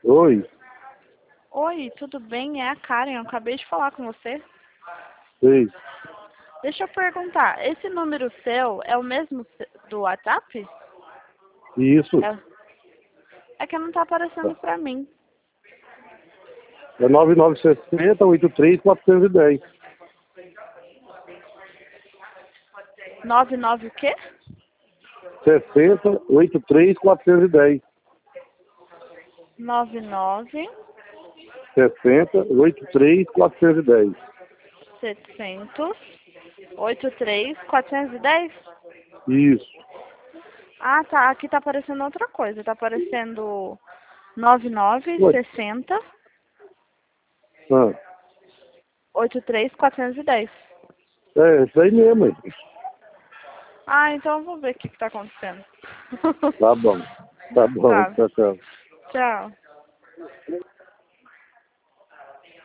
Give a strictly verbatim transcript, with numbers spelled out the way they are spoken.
Oi, Oi, tudo bem? É a Karen, eu acabei de falar com você. sei. Deixa eu perguntar, esse número seu é o mesmo se- do WhatsApp? Isso. É, é que não tá aparecendo pra mim. É nove nove seis zero, oito três, quatro um zero. Nove nove o quê? sessenta, oitenta e três, quatrocentos e dez. Nove nove sessenta, oitenta e três, quatrocentos e dez. setecentos oitenta e três quatrocentos e dez? Isso. Ah, tá. Aqui tá aparecendo outra coisa. Tá aparecendo nove nove Oi. sessenta Ah, oitenta e três quatrocentos e dez. é, isso aí mesmo. Aí. Ah, então eu vou ver o que que tá acontecendo. Tá bom. Tá bom. Tá. Tchau, tchau. Tchau.